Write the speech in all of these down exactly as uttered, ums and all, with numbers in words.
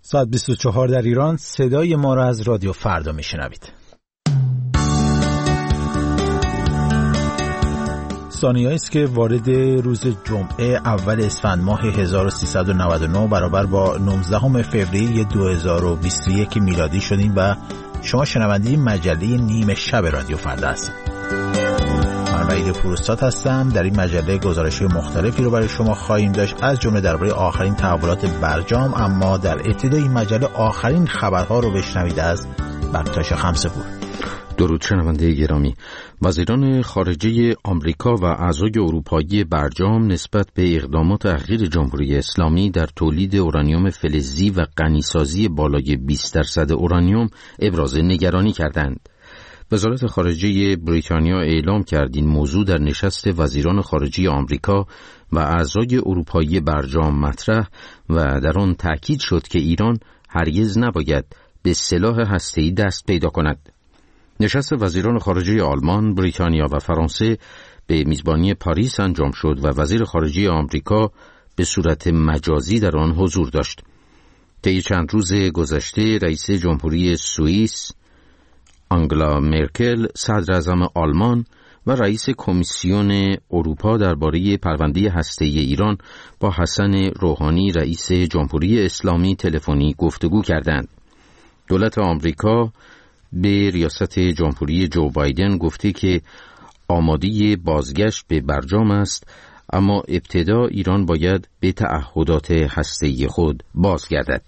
ساعت بیست و چهار در ایران. صدای ما را از رادیو فردا میشنوید. ثانیه‌ای است که وارد روز جمعه اول اسفند ماه هزار و سیصد و نود و نه برابر با نوزدهم فوریه دو هزار و بیست و یک میلادی شدیم و شما شنونده مجله نیمه شب رادیو فردا هستید. من وحید پوروستاد هستم. در این مجله گزارش‌های مختلفی رو برای شما خواهیم داشت، از جمله درباره آخرین تحولات برجام، اما در ابتدای این مجله آخرین خبرها رو بشنوید از بکتاش خمسه‌پور. درود شنونده گرامی. وزیران خارجه آمریکا و اعضای اروپایی برجام نسبت به اقدامات اخیر جمهوری اسلامی در تولید اورانیوم فلزی و غنیسازی بالای بیست درصد اورانیوم ابراز نگرانی کردند. وزارت خارجه بریتانیا اعلام کرد این موضوع در نشست وزیران خارجه آمریکا و اعضای اروپایی برجام مطرح و در آن تأکید شد که ایران هرگز نباید به سلاح هسته‌ای دست پیدا کند. نشست وزیران خارجه آلمان، بریتانیا و فرانسه به میزبانی پاریس انجام شد و وزیر خارجه آمریکا به صورت مجازی در آن حضور داشت. طی چند روز گذشته رئیس جمهوری سوئیس آنگلا مرکل، صدر اعظم آلمان و رئیس کمیسیون اروپا درباره پرونده هسته‌ای ایران با حسن روحانی رئیس جمهوری اسلامی تلفنی گفتگو کردند. دولت آمریکا به ریاست جمهوری جو بایدن گفته که آماده بازگشت به برجام است، اما ابتدا ایران باید به تعهدات هسته‌ای خود بازگردد.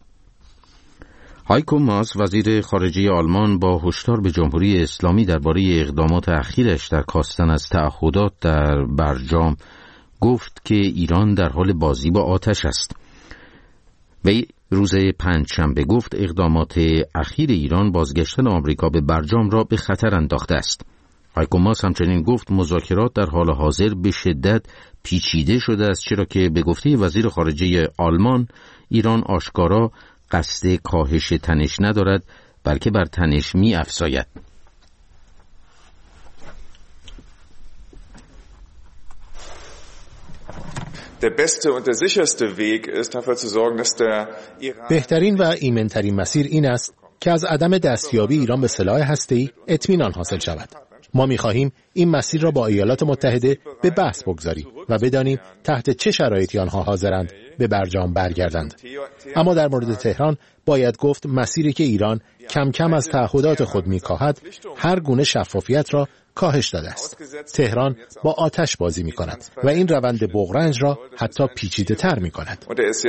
هایکو ماس، وزیر خارجه آلمان، با هشدار به جمهوری اسلامی درباره اقدامات اخیرش در کاستن از تعهدات در برجام گفت که ایران در حال بازی با آتش است. وی روز پنجشنبه گفت اقدامات اخیر ایران بازگشتن آمریکا به برجام را به خطر انداخته است. هایکو ماس همچنین گفت مذاکرات در حال حاضر به شدت پیچیده شده است، چرا که به گفته وزیر خارجه آلمان ایران آشکارا قصد کاهش تنش ندارد، بلکه بر تنش می افزاید. بهترین و ایمن‌ترین مسیر این است که از عدم دستیابی ایران به سلاح هسته‌ای اطمینان حاصل شود. ما می‌خواهیم این مسیر را با ایالات متحده به بحث بگذاریم و بدانیم تحت چه شرایطی آنها حاضرند به برجام برگردند. اما در مورد تهران باید گفت مسیری که ایران کم کم از تعهدات خود می‌کاهد هر گونه شفافیت را کاهش داده است. تهران با آتش بازی می کند و این روند بغرنج را حتی پیچیده تر می کند.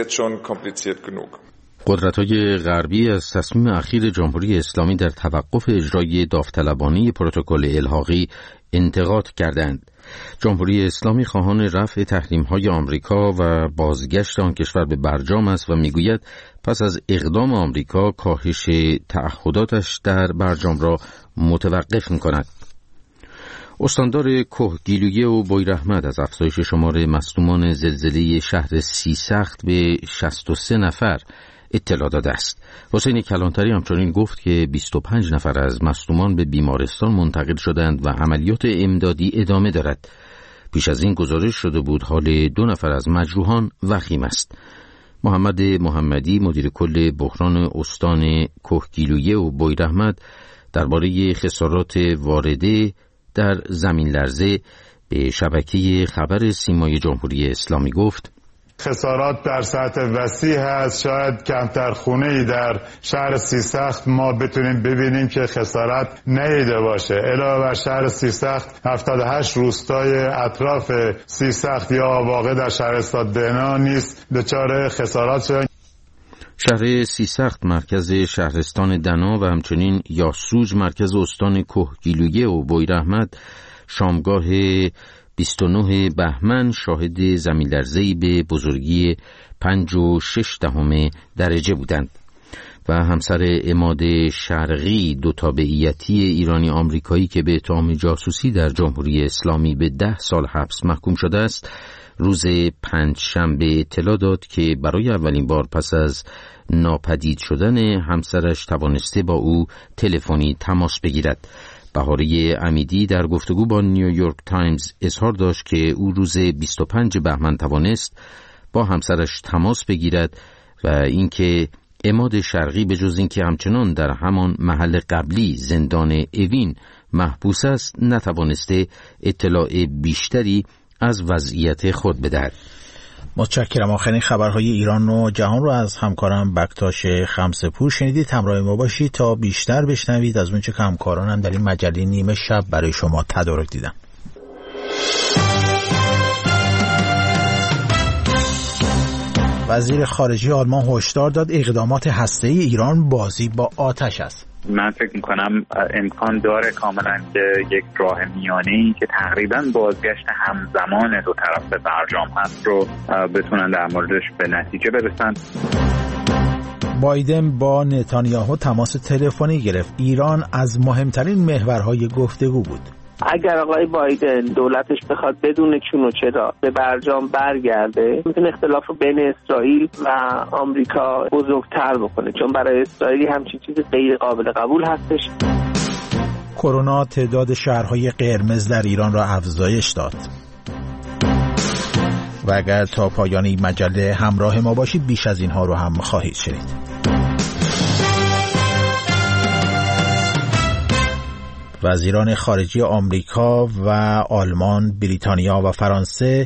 قدرت‌های غربی از تصمیم اخیر جمهوری اسلامی در توقف اجرای داوطلبانه پروتکل الحاقی انتقاد کردند. جمهوری اسلامی خواهان رفع تحریم‌های آمریکا و بازگشت آن کشور به برجام است و می‌گوید پس از اقدام آمریکا کاهش تعهداتش در برجام را متوقف می‌کند. استاندار کهگیلویه و بویراحمد از افزایش شمار مصدومان زلزله شهر سیسخت به شصت و سه نفر اطلاع داده است. حسین کلانتری همچنین گفت که بیست و پنج نفر از مصدومان به بیمارستان منتقل شدند و عملیات امدادی ادامه دارد. پیش از این گزارش شده بود حال دو نفر از مجروحان وخیم است. محمد محمدی، مدیر کل بحران استان کهگیلویه و بویراحمد، درباره خسارات وارده در زمین لرزه به شبکه خبر سیمای جمهوری اسلامی گفت خسارات در سطح وسیع هست. شاید کمتر خونه‌ای در شهر سیسخت ما بتونیم ببینیم که خسارت نیده باشه. علاوه بر شهر سیسخت هفتاد و هشت روستای اطراف سیسخت یا واقع در شهرستان دهنا نیست دچار خسارات شدن. شهر سیسخت مرکز شهرستان دنا و همچنین یاسوج مرکز استان کهگیلویه و بویراحمد شامگاه بیست و نه بهمن شاهد زمین‌لرزه‌ای به بزرگی پنج و شش دهم درجه بودند و همسر عماد شرقی، دو تابعیتی ایرانی آمریکایی که به اتهام جاسوسی در جمهوری اسلامی به ده سال حبس محکوم شده است، روز پنج شنبه اطلاع داد که برای اولین بار پس از ناپدید شدن همسرش توانسته با او تلفنی تماس بگیرد. بهاره امیدی در گفتگو با نیویورک تایمز اظهار داشت که او روز بیست و پنج بهمن توانست با همسرش تماس بگیرد و اینکه عماد شرقی به جز اینکه همچنان در همان محل قبلی زندان اوین محبوس است، نتوانسته اطلاع بیشتری از وضعیت خود بدهد. متشکرم. آخرین خبرهای ایران و جهان رو از همکارم بکتاش خمسه‌پور شنیدید. همراه ما باشید تا بیشتر بشنوید از اونچه که همکارانم در این مجله نیمه شب برای شما تدارک دیدن. وزیر خارجه آلمان هشدار داد اقدامات هسته‌ای ایران بازی با آتش است. من فکر میکنم امکان داره کاملا که یک راه میانه‌ای که تقریبا بازگشت همزمان دو طرف برجام هست رو بتونن در موردش به نتیجه برسن. بایدن با نتانیاهو تماس تلفنی گرفت. ایران از مهمترین محورهای گفتگو بود. اگر آقای بایدن دولتش بخواد بدون چون و چرا به برجام برگرده، میتونه اختلاف رو بین اسرائیل و آمریکا بزرگتر بکنه، چون برای اسرائیلی همچین چیز غیر قابل قبول هستش. کرونا تعداد شهرهای قرمز در ایران را افزایش داد. و اگر تا پایان این مجله همراه ما باشید بیش از اینها رو هم خواهید شنید. وزیران خارجه آمریکا و آلمان، بریتانیا و فرانسه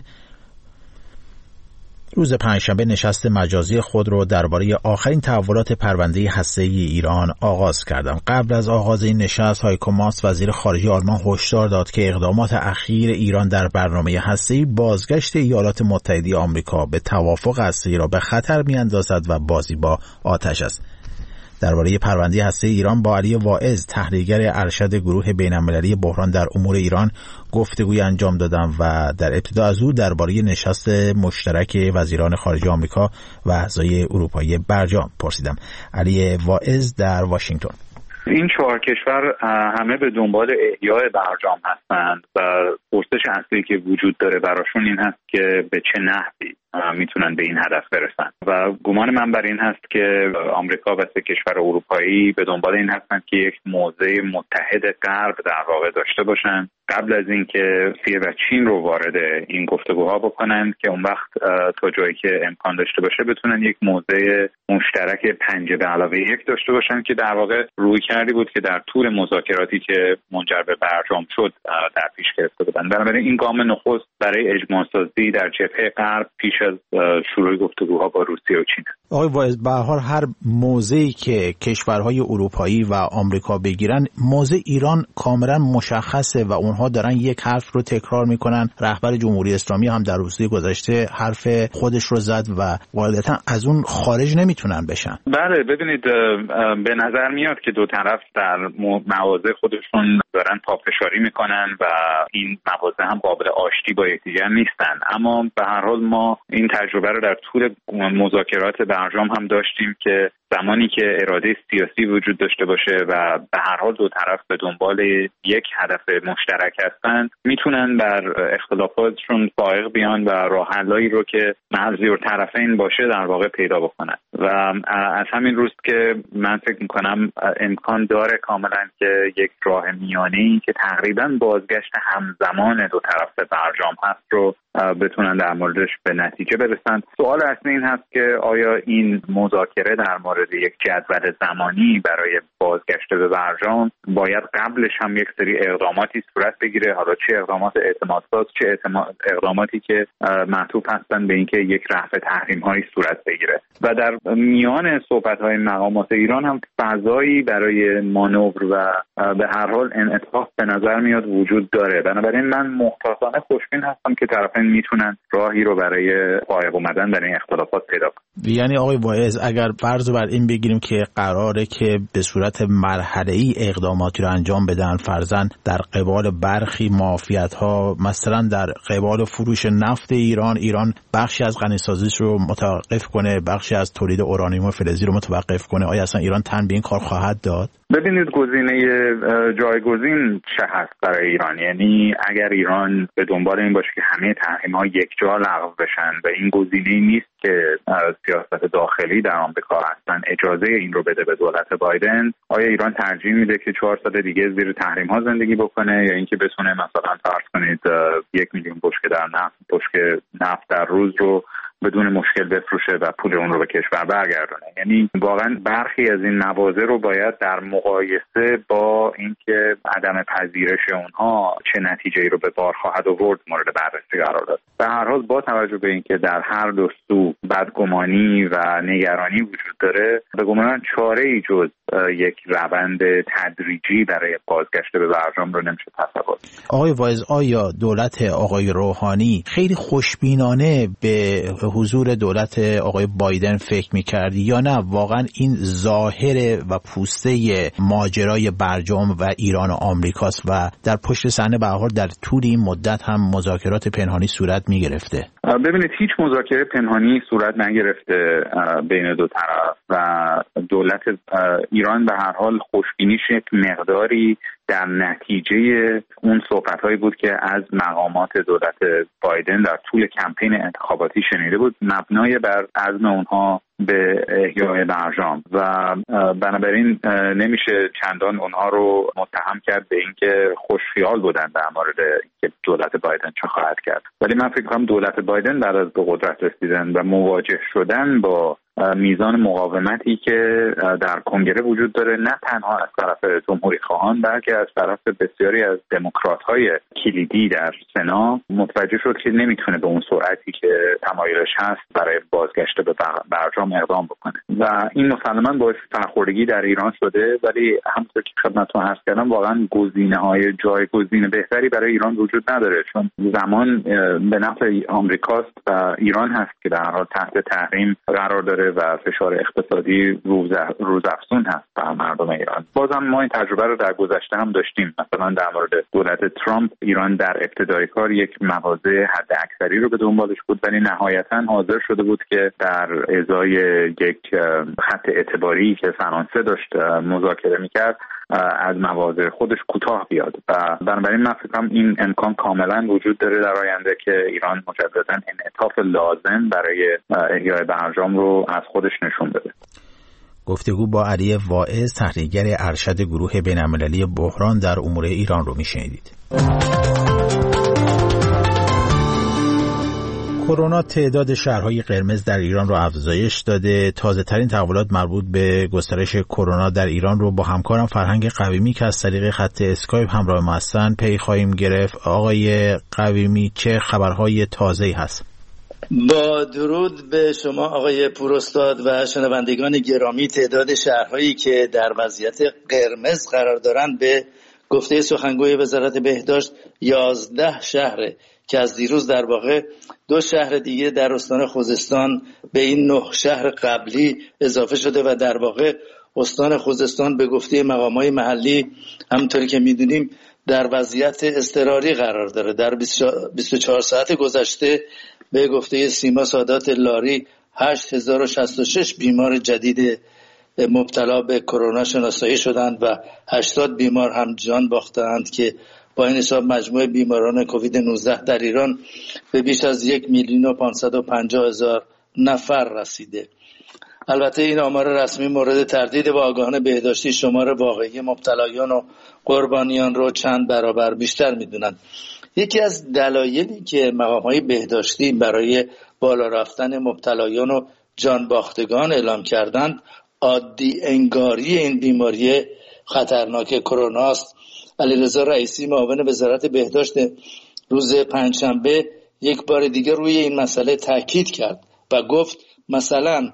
روز پنجشنبه نشست مجازی خود را درباره آخرین تحولات پرونده هسته‌ای ایران آغاز کردند. قبل از آغاز این نشست، هایکو ماس وزیر خارجه آلمان هشدار داد که اقدامات اخیر ایران در برنامه هسته‌ای بازگشت ایالات متحده آمریکا به توافق هسته‌ای را به خطر می‌اندازد و بازی با آتش است. درباره پرونده هسته ایران با علی واعظ، تحلیلگر ارشد گروه بین‌المللی بحران در امور ایران، گفتگوی انجام دادم و در ابتدا از او درباره نشست مشترک وزیران خارجه آمریکا و اعضای اروپایی برجام پرسیدم. علی واعظ در واشنگتن: این چهار کشور همه به دنبال احیای برجام هستند و پرسش اصلی که وجود داره براشون این هست که به چه نحوی میتونن به این هدف برسن و گمان من بر این هست که آمریکا و سه کشور اروپایی به دنبال این هستند که یک موضع متحد غرب در واقع داشته باشن قبل از اینکه روسیه و چین رو وارد این گفتگوها بکنن، که اون وقت تا جایی که امکان داشته باشه بتونن یک موضع مشترک پنج به علاوه یک داشته باشن که در واقع روی کردی بود که در طول مذاکراتی که منجر به برجام شد در پیش گرفته بودن. بنابراین این گام نخست برای اجماع سازی در جبهه غرب پیش از شروع گفتگوها با روسیه و چین. آقای واعظ، به هر حال هر موضعی که کشورهای اروپایی و آمریکا بگیرن، موضع ایران کاملا مشخصه و اونها دارن یک حرف رو تکرار میکنن. رهبر جمهوری اسلامی هم در روزهای گذشته حرف خودش رو زد و قاعدتا از اون خارج نمیتونن بشن. بله، ببینید به نظر میاد که دو طرف در مواضع خودشون دارن پافشاری میکنن و این مواضع هم قابل آشتی با یکدیگر نیستن، اما به هر حال ما این تجربه رو در طول مذاکرات برجام هم داشتیم که زمانی که اراده سیاسی وجود داشته باشه و به هر حال دو طرف به دنبال یک هدف مشترک هستند، میتونن بر اختلافاتشون فائق بیان و راه حلایی رو که منظور طرفین باشه در واقع پیدا بکنن. و از همین روز که من فکر میکنم امکان داره کاملا که یک راه میانه‌ای که تقریبا بازگشت همزمان دو طرف برجام هست رو بتونن در موردش به نتیجه برسن. سوال اصلی این هست که آیا این مذاکره در مورد یک جدول زمانی برای بازگشت به برجام باید قبلش هم یک سری اقداماتی صورت بگیره، حالا چه اقدامات اعتمادساز چه اقداماتی که معطوف هستن به اینکه یک رفع تحریم‌هایی صورت بگیره. و در میان صحبت‌های مقامات ایران هم فضایی برای مانور و به هر حال انعطاف به نظر میاد وجود داره. بنابراین من محتاطانه خوشبین هستم که طرفین میتونن راهی رو برای فائق اومدن در این اختلافات پیدا کنن. یعنی آقای واعظ، اگر فرض بر این بگیریم که قراره که به صورت مرحله‌ای اقداماتی رو انجام بدن، فرضاً در قبال برخی معافیت‌ها، مثلا در قبال فروش نفت ایران، ایران بخشی از غنیسازیش رو متوقف کنه، بخشی از تولید اورانیوم فلزی رو متوقف کنه، آیا اصلا ایران تن به این کار خواهد داد؟ ببینید گزینه جایگزین چه هست برای ایران. یعنی اگر ایران به دنبال این باشه که همه تحریم‌ها یکجا لغو بشن و این گزینه‌ای نیست که سیاست داخلی در آمریکا هستن اجازه این رو بده به دولت بایدن، آیا ایران ترجیح میده که چهار سال دیگه زیر تحریم‌ها زندگی بکنه یا اینکه بتونه مثلا فرض کنید یک میلیون بشکه در نفت بشکه نفت در روز رو بدون مشکل بفروشه و پول اون رو به کشور برگردونه. یعنی واقعا برخی از این مواضع رو باید در مقایسه با اینکه عدم پذیرش اونها چه نتیجه‌ای رو به بار خواهد آورد مورد بررسی قرار داد. به هر حال با توجه به اینکه در هر دو سو بدگمانی و نگرانی وجود داره، به گمان من چاره‌ای جز یک روند تدریجی برای بازگشت به برجام رو نمیشه تصور. آقای واعظ، آیا دولت آقای روحانی خیلی خوشبینانه به حضور دولت آقای بایدن فکر می‌کردی یا نه واقعا این ظاهر و پوسته ماجرای برجام و ایران و آمریکاست و در پشت صحنه به هر حال در طول این مدت هم مذاکرات پنهانی صورت می‌گرفته؟ ببینید، هیچ مذاکره پنهانی صورت نگرفته بین دو طرف و دولت ایران به هر حال خوشبینیش یک مقداری در نتیجه اون صحبت‌هایی بود که از مقامات دولت بایدن در طول کمپین انتخاباتی شنیده بود، مبنای بر عزم اونها به احیای برجام و بنابراین نمیشه چندان اونها رو متهم کرد به اینکه خوشخیال بودن در مورد اینکه دولت بایدن چه خواهد کرد. ولی من فکر کنم دولت بایدن بعد از به قدرت رسیدن و مواجه شدن با میزان مقاومتی که در کنگره وجود داره، نه تنها از طرف جمهوری خواهان بلکه از طرف بسیاری از دموکرات‌های کلیدی در سنا، متوجه شد که نمیتونه به اون سرعتی که تمایلش هست برای بازگشت به برجام اقدام بکنه و این مسلماً باعث سرخوردگی در ایران شده. ولی همونطور که خدمتتون عرض کردم واقعاً گزینه‌های جایگزین بهتری برای ایران وجود نداره، چون زمان به نفع آمریکاست و ایران هست که در حال تحت تحریم قرار داره و فشار اقتصادی روزافزون هست بر مردم ایران. بازم ما این تجربه رو در گذشته هم داشتیم. مثلا در مورد دولت ترامپ ایران در ابتدای کار یک مواضع حد اکثری رو به دنبالش بود، ولی نهایتا حاضر شده بود که در ازای یک خط اعتباری که فرانسه داشت مذاکره میکرد از مواضع خودش کوتاه بیاد و بنابراین من فکر کنم این امکان کاملا وجود داره در آینده که ایران مجددا انعطاف لازم برای احیای برجام رو از خودش نشون بده. گفتگو با علی واعظ، تحلیلگر ارشد گروه بین‌المللی بحران در امور ایران رو میشنیدید. کرونا تعداد شهرهای قرمز در ایران رو افزایش داده. تازه ترین تحولات مربوط به گسترش کرونا در ایران رو با همکارم فرهنگ قویمی که از طریق خط اسکایپ همراه ما هستن پی خواهیم گرفت. آقای قویمی، چه خبرهای تازه‌ای هست؟ با درود به شما آقای پوراستاد و شنوندگان گرامی، تعداد شهرهایی که در وضعیت قرمز قرار دارند به گفته سخنگوی وزارت بهداشت یازده شهره که از دیروز در واقع دو شهر دیگه در استان خوزستان به این نه شهر قبلی اضافه شده و در واقع استان خوزستان به گفته مقامات محلی همونطوری که میدونیم در وضعیت اضطراری قرار داره. در بیست و چهار ساعت گذشته به گفته سیما سادات لاری هشت هزار و شصت و شش بیمار جدید مبتلا به کرونا شناسایی شدند و هشتاد بیمار هم جان باختند که با این حساب مجموع بیماران کووید نوزده در ایران به بیش از یک میلیون و پانصد و پنجاه هزار نفر رسیده. البته این آمار رسمی مورد تردید و آگاهان بهداشتی شمار واقعی مبتلایان و قربانیان رو چند برابر بیشتر میدونند. یکی از دلایلی که مقام‌های بهداشتی برای بالا رفتن مبتلایان و جان باختگان اعلام کردند عادی انگاری این بیماری خطرناک کرونا است. علیرضا رئیسی معاون وزارت بهداشت روز پنجشنبه یک بار دیگه روی این مسئله تاکید کرد و گفت مثلا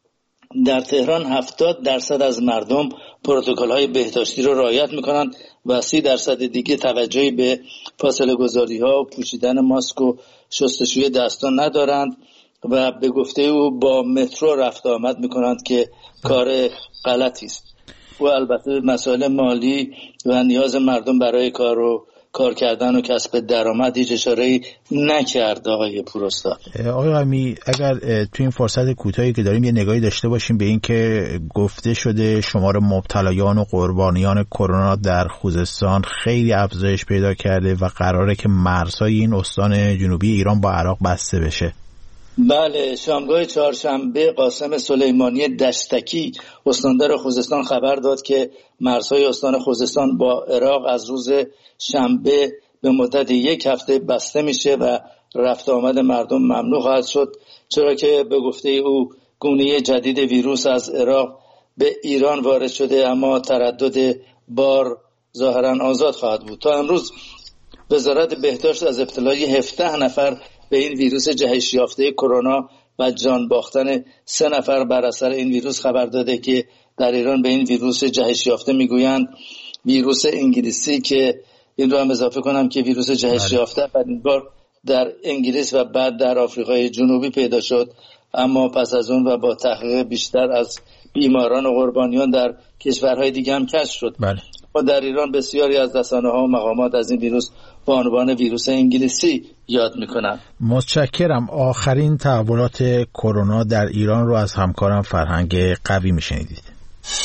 در تهران هفتاد درصد از مردم پروتکل‌های بهداشتی رو رعایت می‌کنند و سی درصد دیگه توجهی به فاصله گذاری‌ها و پوشیدن ماسک و شستشوی دستان ندارند و به گفته او با مترو رفت آمد می‌کنند که کار غلطی است. و البته مسائل مالی و نیاز مردم برای کار و کار کردن و کسب درآمد هیچ اشاره‌ای نکرد. آقای پوراستاد، آقای قمی، اگر تو این فرصت کوتاهی که داریم یه نگاهی داشته باشیم به این که گفته شده شمار مبتلایان و قربانیان کرونا در خوزستان خیلی افزایش پیدا کرده و قراره که مرزهای این استان جنوبی ایران با عراق بسته بشه. بله، شامگاه چهارشنبه قاسم سلیمانی دشتکی استاندار خوزستان خبر داد که مرزهای استان خوزستان با عراق از روز شنبه به مدت یک هفته بسته میشه و رفت آمد مردم ممنوع خواهد شد. چرا که به گفته او گونه جدید ویروس از عراق به ایران وارد شده، اما تردد بار ظاهرا آزاد خواهد بود. تا امروز وزارت بهداشت از ابتلای هفده نفر به این ویروس جهش یافته کرونا و جان باختن سه نفر بر اثر این ویروس خبر داده که در ایران به این ویروس جهش یافته میگویند ویروس انگلیسی، که این رو هم اضافه کنم که ویروس جهش یافته اولین بار در انگلیس و بعد در آفریقای جنوبی پیدا شد، اما پس از اون و با تحقیق بیشتر از بیماران و قربانیان در کشورهای دیگه هم کشف شد. بله. و در ایران بسیاری از رسانه‌ها و مقامات از این ویروس با عنوان ویروس انگلیسی یاد میکنن. متشکرم. آخرین تحولات کرونا در ایران رو از همکارم فرهنگ قوی میشنیدید.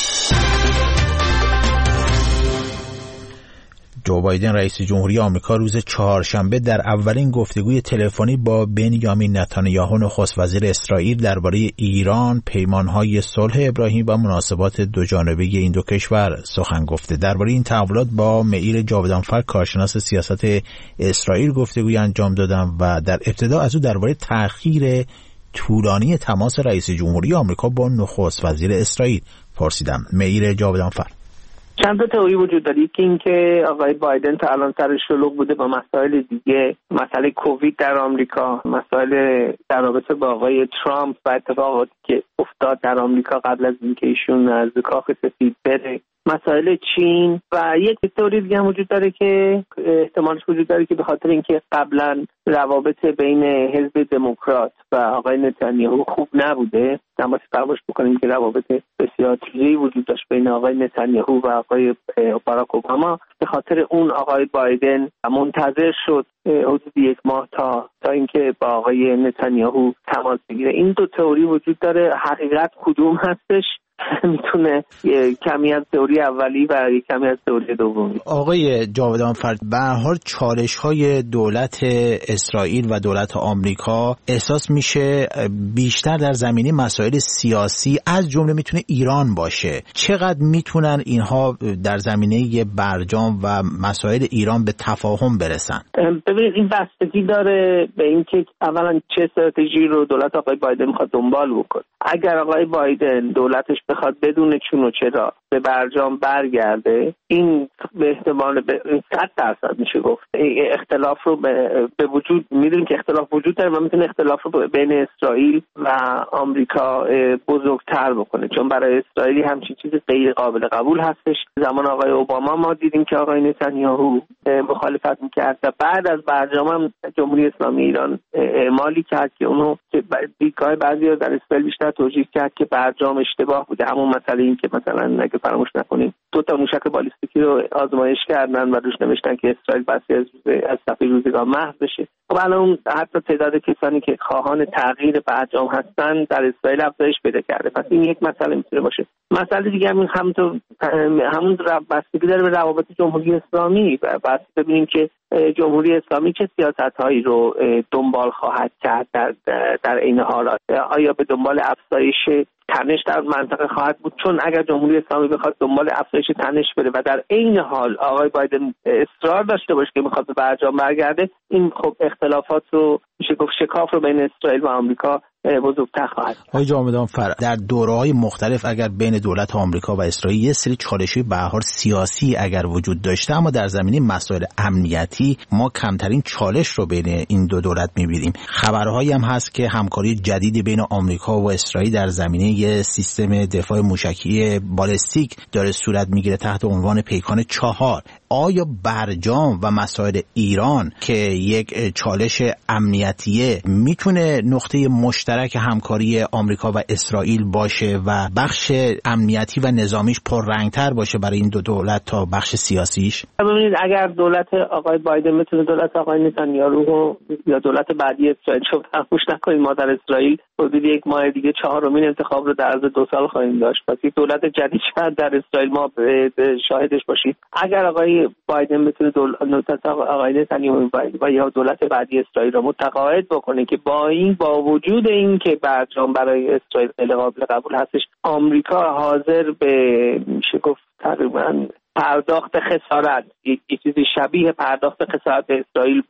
جو بایدن رئیس جمهوری آمریکا روز چهارشنبه در اولین گفتگوی تلفنی با بنیامین نتانیاهو نخست وزیر اسرائیل درباره ایران، پیمانهای صلح ابراهیم و مناسبات دوجانبه این دو کشور سخن گفته. درباره این تحولات با معیر جاودانفر کارشناس سیاست اسرائیل گفتگوی انجام دادم و در ابتدا از او درباره تأخیر طولانی تماس رئیس جمهوری آمریکا با نخست وزیر اسرائیل پرسیدم. معیر جاودانفر: چند تا تئوری وجود داره که اینکه آقای بایدن تا الان سر شلوغ بوده با مسائل دیگه، مسئله کووید در آمریکا، مسائل در رابطه با آقای ترامپ و اتفاقاتی که افتاد در آمریکا قبل از اینکه ایشون از کاخ سفید بره، مسائل چین و یک تئوری دیگه هم وجود داره که احتمالش وجود داره که به خاطر اینکه قبلا روابط بین حزب دموکرات و آقای نتانیاهو خوب نبوده، اما فراموش بکنیم که روابط بسیار تیزی وجود داشت بین آقای نتانیاهو و آقای باراک اوباما، به خاطر اون آقای بایدن منتظر شد حدود یک ماه تا تا اینکه با آقای نتانیاهو تماس بگیره. این دو تئوری وجود داره. حقیقت کدوم هستش میتونه کمی از تئوری اولی و کمی از تئوری دومی. آقای جاودانفر، به هر حال چالش‌های دولت اسرائیل و دولت آمریکا احساس میشه بیشتر در زمینه مسائل سیاسی، از جمله میتونه ایران باشه. چقدر میتونن اینها در زمینه برجام و مسائل ایران به تفاهم برسن؟ ببینید، این بستگی داره به اینکه اولا چه استراتژی رو دولت آقای بایدن میخواد دنبال بکنه. اگر آقای بایدن دولتش بخواد بدون چون و چرا به برجام برگرده، این به احتمال به صد درصد میشه گفت اختلاف رو به وجود میدونیم که اختلاف وجود داره و میتونه اختلاف رو بین اسرائیل و آمریکا بزرگتر بکنه، چون برای اسرائیلی همچین چیزی غیر قابل قبول هستش. زمان آقای اوباما ما دیدیم که آقای نتانیاهو مخالفت میکرد و بعد از برجام هم جمهوری اسلامی ایران اعمالی کرد که اونو دیدگاه بعضی در اسرائیل بیشتر توجیه کرد که برجام اشتباه بوده. همون مسئله این که مثلا اگه فراموش نکنیم دو تا موشک بالیستیکی رو آزمایش کردن و روش نوشتن که اسرائیل بسی از از صفحه روزگار محو بشه. خب الان حتی تعداد کسانی که خواهان تغییر برجام هستن در اسرائیل افزایش پیدا کرده. پس این یک مسئله میتونه باشه. مسئله دیگه هم همون همون بستگی داره به روابط جمهوری اسلامی و بعد ببینیم که جمهوری اسلامی چه سیاست‌هایی رو دنبال خواهد کرد در در این حالات. آیا به دنبال افزایش تنش در منطقه خواهد بود؟ چون اگر جمهوری اسلامی بخواد دنبال افزایش تنش بره و در عین حال آقای بایدن اصرار داشته باشه که میخواد به برجام برگرده، این خب اختلافات رو میشه گفت شکاف رو بین اسرائیل و آمریکا بزرگتر خواهد. آقای جاودانفر، در دوره‌های مختلف اگر بین دولت آمریکا و اسرائیل یه سری چالش‌های به هر حال سیاسی اگر وجود داشته، اما در زمینه مسائل امنیتی ما کمترین چالش رو بین این دو دولت می‌بینیم. خبرهایی هم هست که همکاری جدیدی بین آمریکا و اسرائیل در زمینه یه سیستم دفاع موشکی بالستیک داره صورت میگیره تحت عنوان پیکان چهار. آیا برجام و مسائل ایران که یک چالش امنیتیه میتونه نقطه مشترک همکاری آمریکا و اسرائیل باشه و بخش امنیتی و نظامیش پررنگتر باشه برای این دو دولت تا بخش سیاسیش؟ ببینید، اگر دولت آقای بایدن میتونه دولت آقای نتانیاهو یا دولت بعدی اسرائیل شد، فراموش نکنید ما در اسرائیل حدود یک ماه دیگه چهارمین انتخاب رو در عرض دو سال خواهیم داشت. پس یک دولت جدید شاید در اسرائیل ما شاهدش باشیم. اگر آقای بایدن میتونه دولت آقای نتانیاهو و یا دولت بعدی اسرائیل رو متقاعد بکنه که با این با وجود این که برجام برای اسرائیل خیلی قابل قبول هستش، آمریکا حاضر به میشه گفت تقریبا پرداخت خسارت، یک چیزی شبیه پرداخت خسارت به اسرائیل با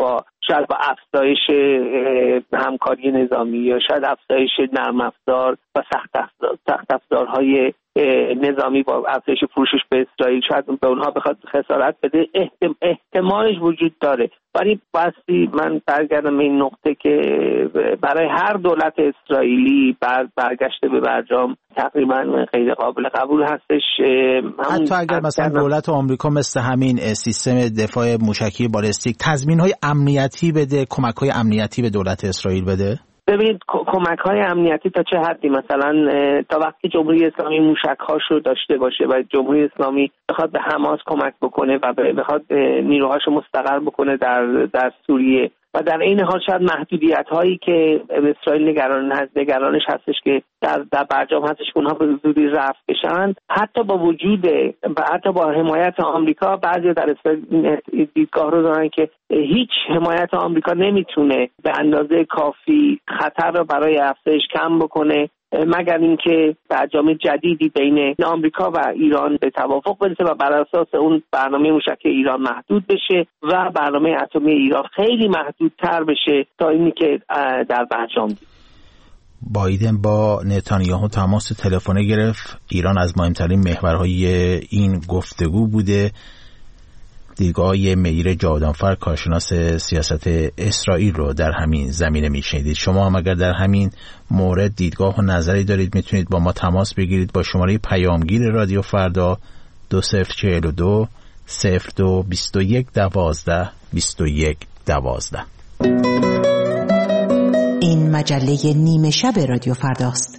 شاید با افزایش همکاری نظامی یا شاید افزایش نرم افزار و سخت افزار سخت افزارهای نظامی با افزایش فروشش به اسرائیل شاید به اونها بخواد خسارت بده، احتم... احتمالش وجود داره. ولی باستی من برگردم این نقطه که برای هر دولت اسرائیلی بر برگشته به برجام تقریبا غیر قابل قبول هستش. حتی اگر مثلا دولت آمریکا مثل همین سیستم دفاع موشکی بالستیک تضمین‌های امنیتی بده، کمک‌های امنیتی به دولت اسرائیل بده؟ ببینید کمک‌های امنیتی تا چه حدی؟ مثلا تا وقتی جمهوری اسلامی موشک‌هاشو داشته باشه و جمهوری اسلامی بخواد به حماس کمک بکنه و بخواد نیروهاشو مستقر بکنه در در سوریه و در این حال شاید محدودیت‌هایی که اسرائیل نگران هست نگرانش هستش که در در برجام هستش که اونها به زودی رفع بشن، حتی با وجود و حتی با حمایت آمریکا بعضی در اسرائیل دیدگاه رو دارن که هیچ حمایت آمریکا نمیتونه به اندازه کافی خطر رو برای افزایش کم بکنه مگر اینکه برجام جدیدی بین آمریکا و ایران به توافق برسه و بر اساس اون برنامه موشکی ایران محدود بشه و برنامه اتمی ایران خیلی محدودتر بشه تا اینی که در برجام دید. بایدن با نتانیاهو تماس تلفنی گرفت. ایران از مهمترین محورهای این گفتگو بوده. دیدگاه میر جاودانفر کارشناس سیاست اسرائیل رو در همین زمینه میشنیدید. شما هم اگر در همین مورد دیدگاه و نظری دارید میتونید با ما تماس بگیرید با شماره پیامگیر رادیو فردا دو صفر چهل و دو صفر دو بیست و یک دوازده بیست و یک دوازده. این مجله نیمه شب رادیو فرداست.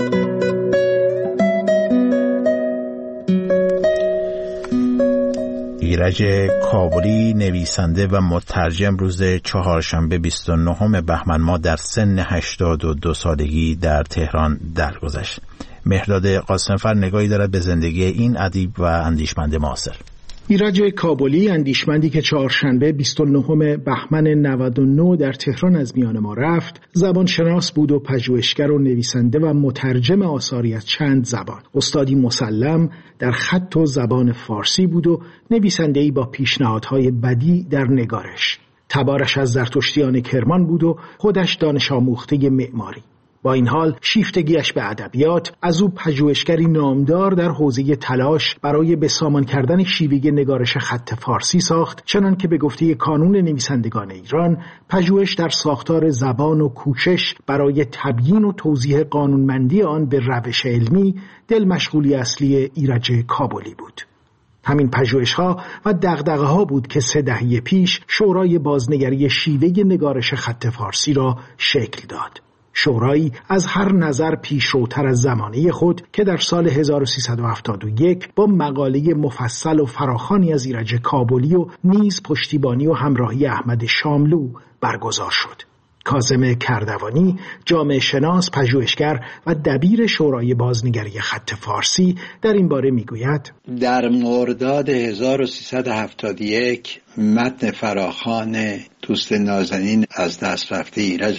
ایرج کابلی نویسنده و مترجم روز چهارشنبه بیست و نهم بهمن ماه در سن هشتاد و دو سالگی در تهران درگذشت. مهرداد قاسمفر نگاهی دارد به زندگی این ادیب و اندیشمند معاصر. ایرج کابلی اندیشمندی که چهارشنبه بیست و نهم بهمن نود و نه در تهران از میان ما رفت، زبانشناس بود و پژوهشگر و نویسنده و مترجم آثاری از چند زبان. استادی مسلم در خط و زبان فارسی بود و نویسنده‌ای با پیشنهادهای بدیع در نگارش. تبارش از زرتشتیان کرمان بود و خودش دانش آموخته معماری. با این حال شیفتگیش به ادبیات از او پژوهشگری نامدار در حوزه تلاش برای به سامان کردن شیوه نگارش خط فارسی ساخت، چنان که به گفته کانون نویسندگان ایران پژوهش در ساختار زبان و کوشش برای تبیین و توضیح قانونمندی آن به روش علمی دل مشغولی اصلی ایرج کابلی بود. همین پژوهش‌ها و دغدغه‌ها بود که سه دهه پیش شورای بازنگری شیوه نگارش خط فارسی را شکل داد. شورایی از هر نظر پیشروتر از زمانه خود که در سال هزار و سیصد و هفتاد و یک با مقاله مفصل و فراخوانی از ایرج کابلی و نیز پشتیبانی و همراهی احمد شاملو برگزار شد. کاظم کردوانی، جامعه شناس، پژوهشگر و دبیر شورای بازنگری خط فارسی در این باره میگوید: در مرداد هزار و سیصد و هفتاد و یک متن فراخوان دوست نازنین از دست رفته ایرج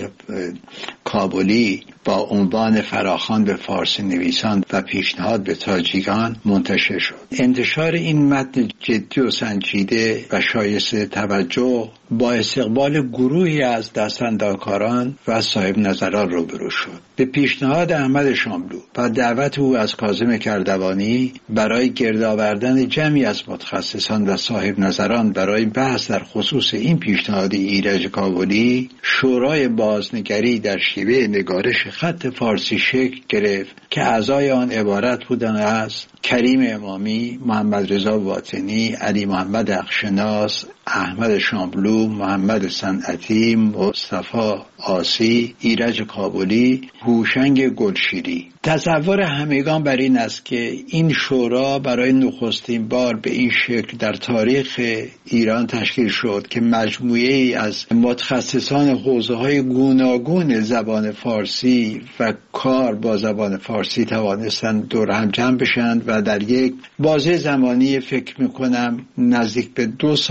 کابلی با عنوان فراخوان به فارسی نویسان و پیشنهاد به تاجیکان منتشر شد. انتشار این متن جدی و سنجیده و شایسته توجه با استقبال گروهی از دستاندرکاران و صاحب نظران روبرو شد. به پیشنهاد احمد شاملو و دعوت او از کاظم کردوانی برای گرد آوردن جمعی از متخصصان و صاحب نظران برای بحث در خصوص این پیشنهاد ایرج کابلی، شورای بازنگری در شیوه نگارش خط فارسی شکل گرفت که اعضای آن عبارت بودند از کریم امامی، محمد رضا باطنی، علی محمد اخشناس، احمد شاملو، محمد صنعتی، مصطفی آسی، ایرج کابلی، هوشنگ گلشیری. تصور همگان بر این است که این شورا برای نخستین بار به این شکل در تاریخ ایران تشکیل شد که مجموعه ای از متخصصان حوزه‌های گوناگون زبان فارسی و کار با زبان فارسی توانستند دور هم جمع بشند و در یک بازه زمانی فکر می‌کنم نزدیک به دو سال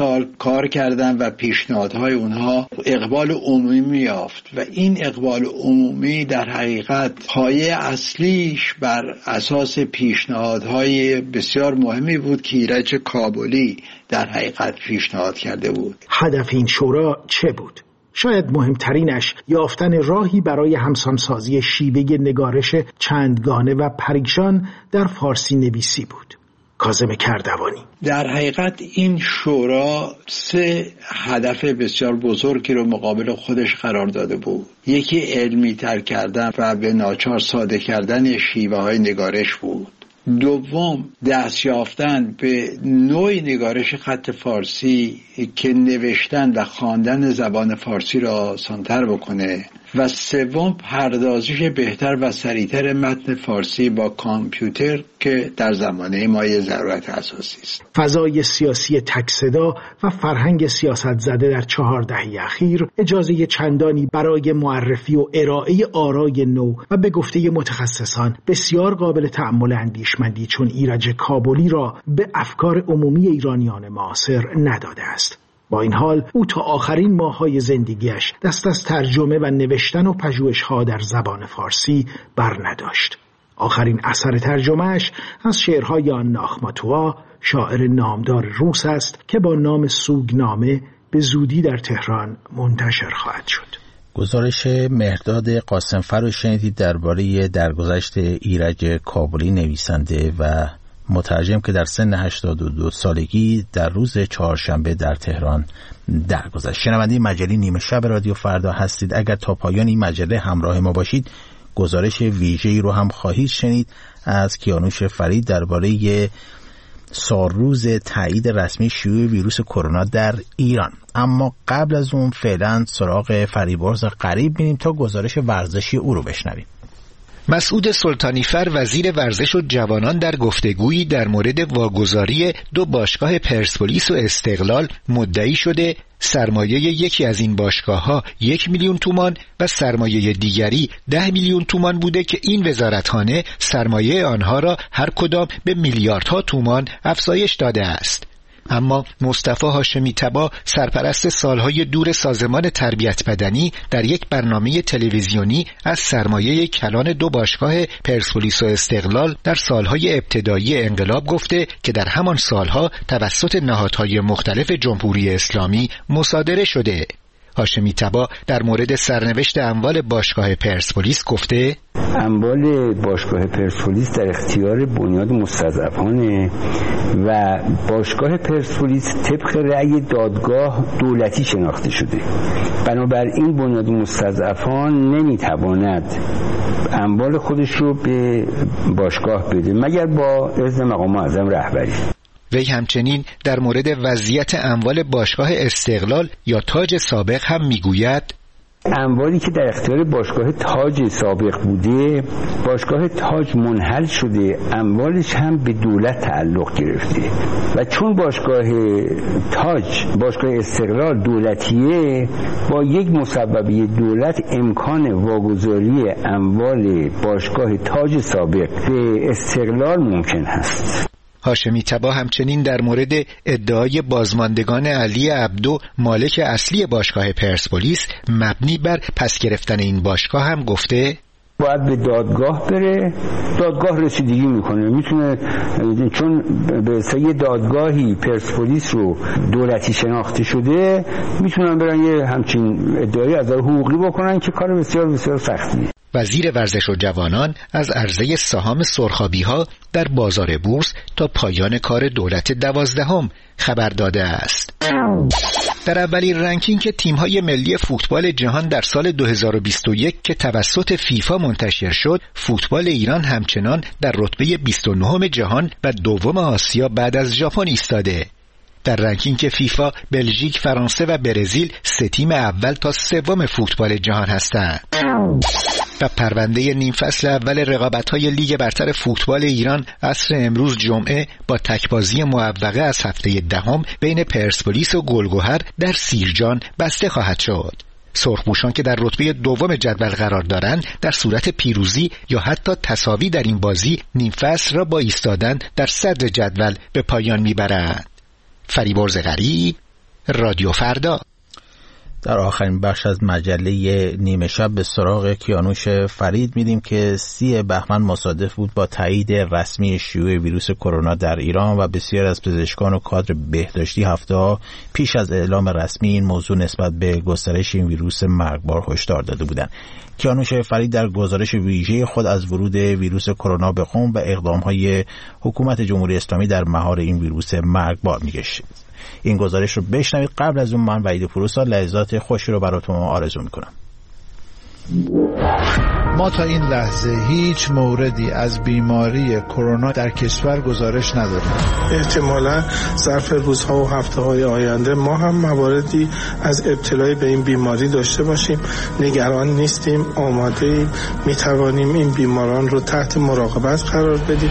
کار کردن و پیشنهادهای اونها اقبال عمومی یافت و این اقبال عمومی در حقیقت پایه اصلیش بر اساس پیشنهادهای بسیار مهمی بود که ایرج کابلی در حقیقت پیشنهاد کرده بود. هدف این شورا چه بود؟ شاید مهمترینش یافتن راهی برای همسانسازی شیوه نگارش چندگانه و پریشان در فارسی نویسی بود. کاظم کردوانی: در حقیقت این شورا سه هدف بسیار بزرگی رو مقابل خودش قرار داده بود. یکی علمی تر کردن و به ناچار ساده کردن شیوه های نگارش بود. دوم دست یافتن به نوع نگارش خط فارسی که نوشتن و خواندن زبان فارسی را آسان‌تر بکنه و سوم پردازش بهتر و سریعتر متن فارسی با کامپیوتر که در زمانه ما یه ضرورت اساسی است. فضای سیاسی تک‌صدا و فرهنگ سیاست زده در چهار دهه اخیر اجازه چندانی برای معرفی و ارائه آرای نو و به گفته متخصصان بسیار قابل تأمل اندیشمندی چون ایرج کابلی را به افکار عمومی ایرانیان معاصر نداده است. با این حال او تا آخرین ماه‌های زندگیش دست از ترجمه و نوشتن و پژوهش‌ها در زبان فارسی بر نداشت. آخرین اثر ترجمهش از شعرهای آن آخماتوا، شاعر نامدار روس است که با نام سوگنامه به زودی در تهران منتشر خواهد شد. گزارش مهرداد قاسمفر رو شنیدید درباره درگذشت ایرج کابلی، نویسنده و مترجم که در سن هشتاد و دو سالگی در روز چهارشنبه در تهران درگذشت. شنونده مجله نیمه شب رادیو فردا هستید. اگر تا پایان این مجله همراه ما باشید گزارش ویژه‌ای رو هم خواهید شنید از کیانوش فرید درباره سالروز تایید رسمی شیوع ویروس کرونا در ایران. اما قبل از اون فعلا سراغ فریبرز غریب بینیم تا گزارش ورزشی او رو بشنویم. مسعود سلطانیفر وزیر ورزش و جوانان در گفتگویی در مورد واگذاری دو باشگاه پرسپولیس و استقلال مدعی شده سرمایه یکی از این باشگاه‌ها یک میلیون تومان و سرمایه دیگری ده میلیون تومان بوده که این وزارتخانه سرمایه آنها را هر کدام به میلیاردها تومان افزایش داده است. اما مصطفی هاشمی طبا سرپرست سالهای دور سازمان تربیت بدنی در یک برنامه تلویزیونی از سرمایه کلان دو باشگاه پرسپولیس و استقلال در سالهای ابتدایی انقلاب گفته که در همان سالها توسط نهادهای مختلف جمهوری اسلامی مصادره شده. هاشمی طبا در مورد سرنوشت اموال باشگاه پرسپولیس گفته اموال باشگاه پرسپولیس در اختیار بنیاد مستضعفانه و باشگاه پرسپولیس طبق رأی دادگاه دولتی شناخته شده. بنابراین بنیاد مستضعفان نمیتواند اموال خودش رو به باشگاه بده مگر با اذن مقام معظم رهبری. وی همچنین در مورد وضعیت اموال باشگاه استقلال یا تاج سابق هم میگوید اموالی که در اختیار باشگاه تاج سابق بوده باشگاه تاج منحل شده، اموالش هم به دولت تعلق گرفته و چون باشگاه تاج باشگاه استقلال دولتیه با یک مسببه دولت امکان واگذاری اموال باشگاه تاج سابق به استقلال ممکن هست. هاشمی طبا همچنین در مورد ادعای بازماندگان علی عبدو مالک اصلی باشگاه پرسپولیس مبنی بر پس گرفتن این باشگاه هم گفته باید به دادگاه بره، دادگاه رسیدگی میکنه، میتونه چون به سایه دادگاهی پرسپولیس رو دولتی شناخته شده میتونن برن یه همچین ادعای از حقوقی بکنن که کار بسیار بسیار سختیه. وزیر ورزش و جوانان از عرضه سهام سرخابی‌ها در بازار بورس تا پایان کار دولت دوازدهم خبر داده است. در اولین رنکینگ تیم‌های ملی فوتبال جهان در سال دو هزار و بیست و یک که توسط فیفا منتشر شد، فوتبال ایران همچنان در رتبه بیست و نهم جهان و دوم آسیا بعد از ژاپن ایستاده. در رنکینگ فیفا بلژیک، فرانسه و برزیل سه تیم اول تا سوم فوتبال جهان هستند. و پرونده نیم فصل اول رقابت‌های لیگ برتر فوتبال ایران عصر امروز جمعه با تکبازی موفقه از هفته دهم بین پرسپولیس و گلگهر در سیرجان بسته خواهد شد. سرخپوشان که در رتبه دوم جدول قرار دارند در صورت پیروزی یا حتی تساوی در این بازی نیم فصل را با ایستادن در صدر جدول به پایان میبرند. فریبرز غریب، رادیو فردا. در آخرین بخش از مجله نیمه شب به سراغ کیانوش فرید میدیم که سی بهمن مصادف بود با تایید رسمی شیوع ویروس کرونا در ایران و بسیار از پزشکان و کادر بهداشتی هفته پیش از اعلام رسمی این موضوع نسبت به گسترش این ویروس مرگبار هشدار داده بودند. کیانوش فرید در گزارش ویژه خود از ورود ویروس کرونا به قم و اقدام‌های حکومت جمهوری اسلامی در مهار این ویروس مرگبار میگشت. این گزارش رو بشنوید. قبل از اون من وحید پوروسا لحظات خوشی رو براتون آرزو میکنم. ما تا این لحظه هیچ موردی از بیماری کرونا در کشور گزارش نداریم. احتمالاً ظرف روزها و هفته‌های آینده ما هم مواردی از ابتلای به این بیماری داشته باشیم. نگران نیستیم، آماده ایم، میتوانیم این بیماران رو تحت مراقبت قرار بدیم.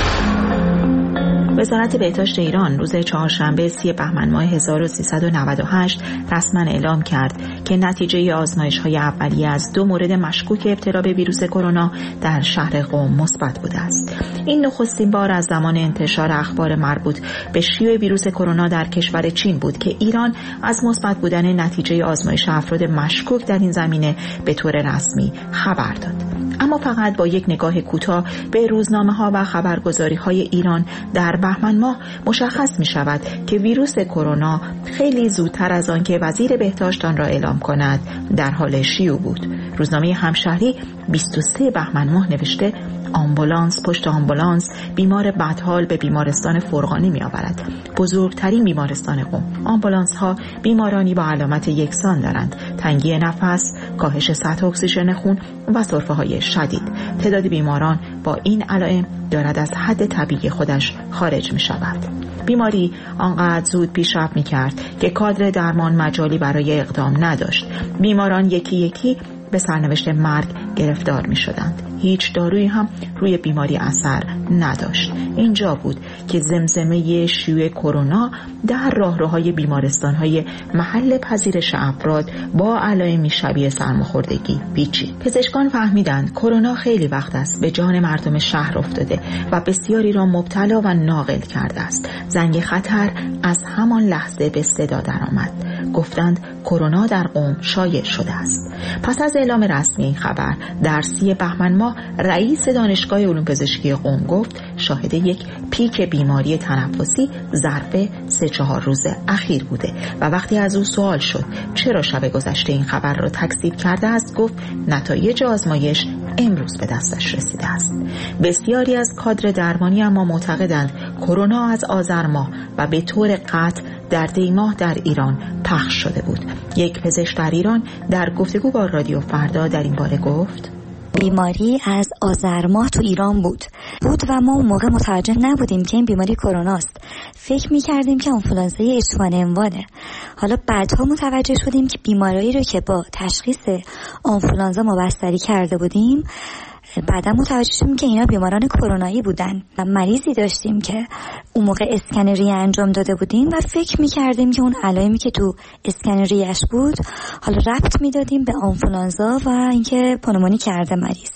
وزارت بهداشت ایران روز چهارشنبه سی بهمن ماه هزار و سیصد و نود و هشت رسما اعلام کرد که نتیجه آزمایش‌های اولیه از دو مورد مشکوک ابتلا به ویروس کرونا در شهر قم مثبت بوده است. این نخستین بار از زمان انتشار اخبار مربوط به شیوع ویروس کرونا در کشور چین بود که ایران از مثبت بودن نتیجه آزمایش افراد مشکوک در این زمینه به طور رسمی خبر داد. اما فقط با یک نگاه کوتاه به روزنامه‌ها و خبرگزاری‌های ایران در بهمن ماه مشخص می‌شود که ویروس کرونا خیلی زودتر از آن که وزیر بهداشت آن را اعلام کند در حال شیوع بود. روزنامه همشهری بیست و سه بهمن ماه نوشته آمبولانس پشت آمبولانس بیمار بدحال به بیمارستان فرغانی می آورد. بزرگترین بیمارستان قم. آمبولانس ها بیمارانی با علامت یکسان دارند: تنگی نفس، کاهش سطح اکسیژن خون و سرفه های شدید. تعداد بیماران با این علائم دارد از حد طبیعی خودش خارج می شود. بیماری آنقدر زود پیشرفت می کرد که کادر درمان مجالی برای اقدام نداشت. بیماران یکی یکی به سرنوشت مرگ گرفتار می شدند. هیچ دارویی هم روی بیماری اثر نداشت. اینجا بود که زمزمه شیوع کرونا در راهروهای بیمارستان‌های محل پذیرش افراد با علائم شبیه سرماخوردگی پیچید. پزشکان فهمیدند کرونا خیلی وقت است به جان مردم شهر افتاده و بسیاری را مبتلا و ناقل کرده است. زنگ خطر از همان لحظه به صدا درآمد. گفتند کرونا در قم شایع شده است. پس از اعلام رسمی این خبر در سی بهمن ماه رئیس دانشگاه علوم پزشکی قم گفت شاهد یک پیک بیماری تنفسی ظرف سه چهار روز اخیر بوده و وقتی از او سوال شد چرا شب گذشته این خبر را تکذیب کرده است گفت نتایج آزمایش امروز به دستش رسیده است. بسیاری از کادر درمانی اما معتقدند کرونا از آذر ماه و به طور قطع در دی ماه در ایران پخش شده بود. یک پزشک در ایران در گفتگو با رادیو فردا در این باره گفت بیماری از آذر ماه تو ایران بود بود و ما اون موقع متوجه نبودیم که این بیماری کروناست. فکر می‌کردیم که آنفولانزای اچ وان ان وانه. حالا بعدها متوجه شدیم که بیماری رو که با تشخیص آنفولانزا ما بستری کرده بودیم بعدا متوجه شدیم که اینا بیماران کرونایی بودن و مریضی داشتیم که اون موقع اسکن ریه انجام داده بودیم و فکر می‌کردیم که اون علائمی که تو اسکن ریه‌اش بود حالا ربط میدادیم به آنفولانزا و اینکه پنومونی کرده مریض.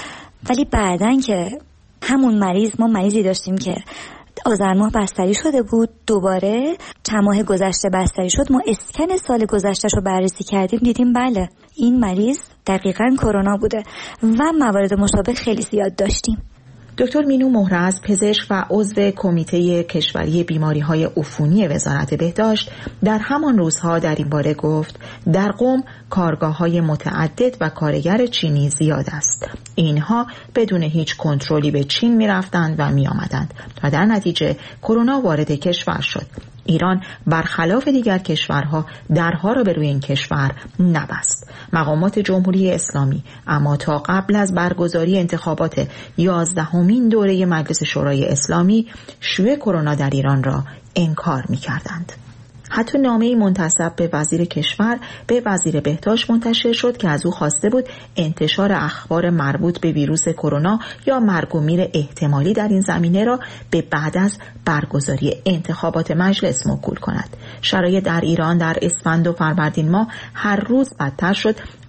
ولی بعدن که همون مریض ما مریضی داشتیم که آذر ماه بستری شده بود، دوباره چند ماه گذشته بستری شد، ما اسکن سال گذشتهش رو بررسی کردیم دیدیم بله این مریض دقیقاً کرونا بوده و موارد مشابه خیلی زیاد داشتیم. دکتر مینو مهرز پزشک و عضو کمیته کشوری بیماری‌های عفونی وزارت بهداشت در همان روزها در این باره گفت در قم کارگاه‌های متعدد و کارگر چینی زیاد است. اینها بدون هیچ کنترلی به چین می‌رفتند و می‌آمدند و در نتیجه کرونا وارد کشور شد. ایران برخلاف دیگر کشورها درها را به روی این کشور نبست. مقامات جمهوری اسلامی اما تا قبل از برگزاری انتخابات یازدهمین دوره مجلس شورای اسلامی شیوع کرونا در ایران را انکار می‌کردند. حتی نامه‌ای منتسب به وزیر کشور به وزیر بهداشت منتشر شد که از او خواسته بود انتشار اخبار مربوط به ویروس کرونا یا مرگ و میر احتمالی در این زمینه را به بعد از برگزاری انتخابات مجلس موکول کند. شرایط در ایران در اسفند و فروردین ماه هر روز بدتر شد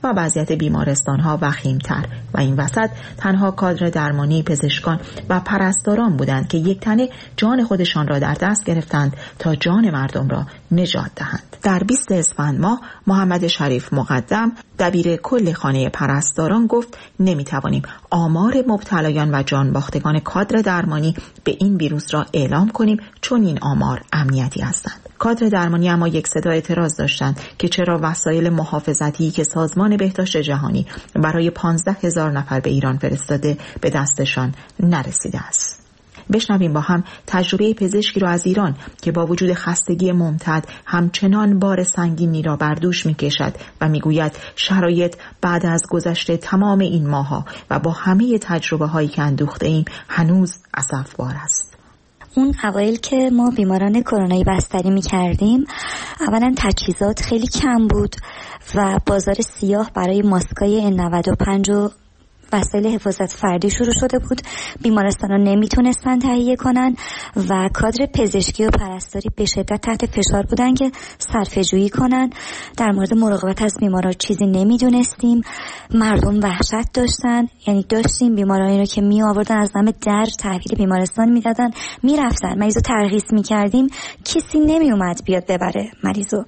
و وضعیت بیمارستان‌ها وخیم‌تر و این وسط تنها کادر درمانی، پزشکان و پرستاران بودند که یک تنه جان خودشان را در دست گرفتند تا جان مردم را نجات دهند. در بیست اسفند ماه محمد شریف مقدم دبیر کل خانه پرستاران گفت نمیتوانیم آمار مبتلایان و جان باختگان کادر درمانی به این ویروس را اعلام کنیم چون این آمار امنیتی هستند. کادر درمانی اما یک صدا اعتراض داشتند که چرا وسایل محافظتی که سازمان بهداشت جهانی برای پانزده هزار نفر به ایران فرستاده به دستشان نرسیده است. بشنویم با هم تجربه پزشکی را از ایران که با وجود خستگی ممتد همچنان بار سنگینی را بر دوش می‌کشد و می‌گوید شرایط بعد از گذشت تمام این ماه‌ها و با همه تجربه‌هایی که اندوخته‌ایم هنوز اسفبار است. اون اوایل که ما بیماران کرونایی بستری می‌کردیم، اولا تجهیزات خیلی کم بود و بازار سیاه برای ماسکای ان نود و پنج و وسایل حفاظت فردی شروع شده بود. بیمارستان‌ها نمیتونستن تهیه کنن و کادر پزشکی و پرستاری به شدت تحت فشار بودن که صرفه‌جویی کنن. در مورد مراقبت از بیماران چیزی نمیدونستیم. مردم وحشت داشتن، یعنی داشتیم بیمارانی رو که می آوردن از دم در تحویل بیمارستان میدادن، میرفتن، مریضو ترخیص میکردیم، کسی نمی اومد بیاد ببره مریضو.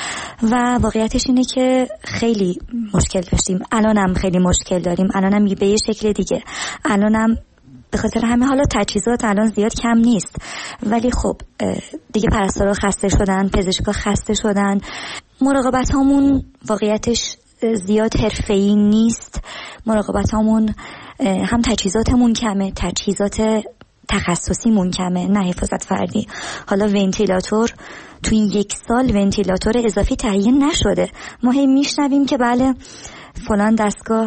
و واقعیتش اینه که خیلی مشکل داشتیم. الانم خیلی مشکل داریم. الانم به یه شکل دیگه. الانم به خاطر همین حالا تجهیزات الان زیاد کم نیست، ولی خب دیگه پرستارا خسته شدن، پزشکا خسته شدن. مراقبت هامون واقعیتش زیاد حرفه‌ای نیست. مراقبت هامون هم تجهیزاتمون کمه، تجهیزات تخصصیمون کمه، نه حفاظت فردی. حالا ونتیلاتور تو این یک سال ونتیلاتور اضافی تهیه نشده. ما هی میشنویم که بله فلان دستگاه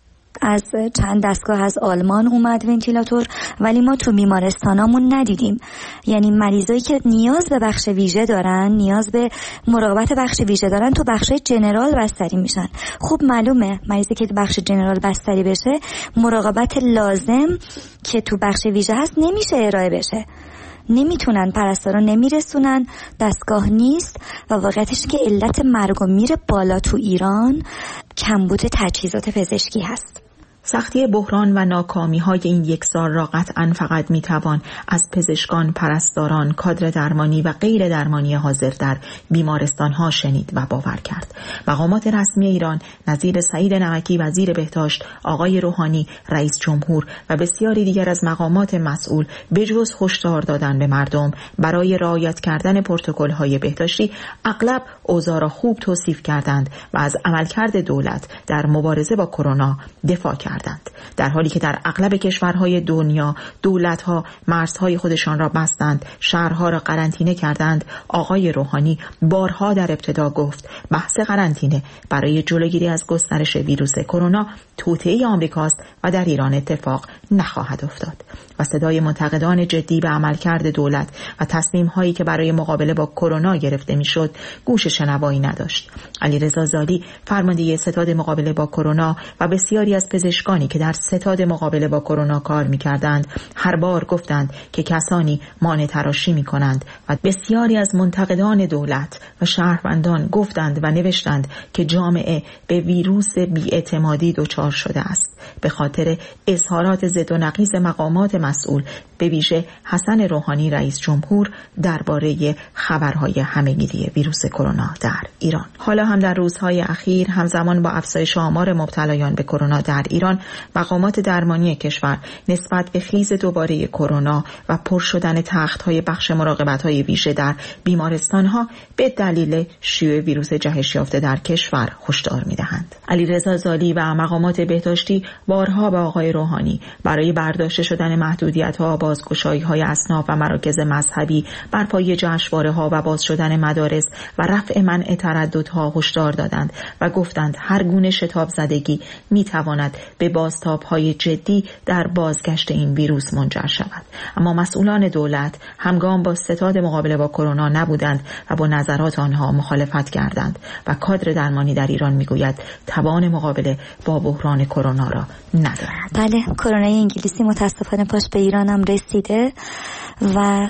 از چند دستگاه از آلمان اومد ونتیلاتور، ولی ما تو بیمارستانامون ندیدیم. یعنی مریضایی که نیاز به بخش ویژه دارن، نیاز به مراقبت بخش ویژه دارن، تو بخش جنرال بستری میشن. خوب معلومه مریضی که تو بخش جنرال بستری بشه، مراقبت لازم که تو بخش ویژه هست نمیشه ارائه بشه. نمیتونن، پرستارا نمیرسونن، دستگاه نیست و واقعیتش که علت مرگ و میر بالا تو ایران کمبود تجهیزات پزشکی هست. سختی بحران و ناکامی های این یک سال را قطعاً فقط میتوان از پزشکان، پرستاران، کادر درمانی و غیر درمانی حاضر در بیمارستان ها شنید و باور کرد. مقامات رسمی ایران نظیر سعید نمکی وزیر بهداشت، آقای روحانی رئیس جمهور و بسیاری دیگر از مقامات مسئول بجز هشدار دادن به مردم برای رعایت کردن پروتکل های بهداشتی، اغلب اوضاع را خوب توصیف کردند و از عملکرد دولت در مبارزه با کرونا دفاع کردند. در حالی که در اغلب کشورهای دنیا دولت‌ها مرزهای خودشان را بستند، شهرها را قرنطینه کردند، آقای روحانی بارها در ابتدا گفت بحث قرنطینه برای جلوگیری از گسترش ویروس کرونا توطئه آمریکاست و در ایران اتفاق نخواهد افتاد. و صدای منتقدان جدی به عملکرد دولت و تصمیم‌هایی که برای مقابله با کرونا گرفته می‌شد گوش شنوایی نداشت. علیرضا زالی فرمانده ستاد مقابله با کرونا و بسیاری از پزشکانی که در ستاد مقابله با کرونا کار می‌کردند هر بار گفتند که کسانی مانع تراشی می‌کنند و بسیاری از منتقدان دولت و شهروندان گفتند و نوشتند که جامعه به ویروس بی‌اعتمادی دچار شده است به خاطر اظهارات ضد و نقیض مقامات مسئول، به ویژه حسن روحانی رئیس جمهور درباره خبرهای همه‌گیری ویروس کرونا در ایران. حالا هم در روزهای اخیر همزمان با افزایش آمار مبتلایان به کرونا در ایران، مقامات درمانی کشور نسبت به خیز دوباره کرونا و پر شدن تخت‌های بخش مراقبت‌های ویژه در بیمارستان‌ها به دلیل شیوع ویروس جهش یافته در کشور هشدار می‌دهند. علیرضا زالی و مقامات بهداشتی بارها به آقای روحانی برای برداشته شدن محدودیت‌ها، بازگشایی‌های اصناف و مراکز مذهبی، برپایی جشنواره‌ها و باز شدن مدارس و رفع منع ترددها هشدار دادند و گفتند هر گونه شتاب زدگی می‌تواند به بازتاب‌های جدی در بازگشت این ویروس منجر شود. اما مسئولان دولت همگام با ستاد مقابله با کرونا نبودند و با نظرات آنها مخالفت کردند و کادر درمانی در ایران میگوید توان مقابله با بحران کرونا را ندارد. بله، کرونا انگلیسی متاسفانه پاش به ایران هم رسیده و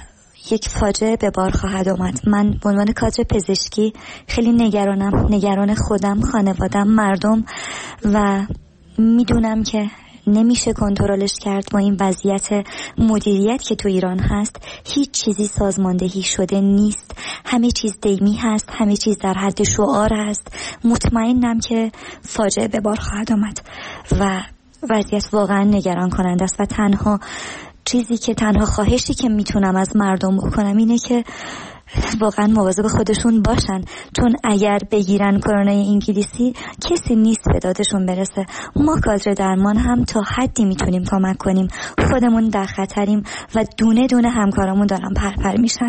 یک فاجعه به بار خواهد آمد. من به عنوان کادر پزشکی خیلی نگرانم، نگران خودم، خانوادم، مردم و میدونم که نمیشه کنترلش کرد. با این وضعیت مدیریت که تو ایران هست هیچ چیزی سازماندهی شده نیست، همه چیز دیمی هست، همه چیز در حد شعار هست. مطمئنم که فاجعه به بار خواهد آمد و وضعیت واقعا نگران کننده است و تنها چیزی که تنها خواهشی که میتونم از مردم بکنم اینه که واقعا مواظب خودشون باشن، چون اگر بگیرن کرونا انگلیسی کسی نیست به دادشون برسه. ما کادر درمان هم تا حدی میتونیم کمک کنیم، خودمون در خطریم و دونه دونه همکارامون دارن پرپر میشن.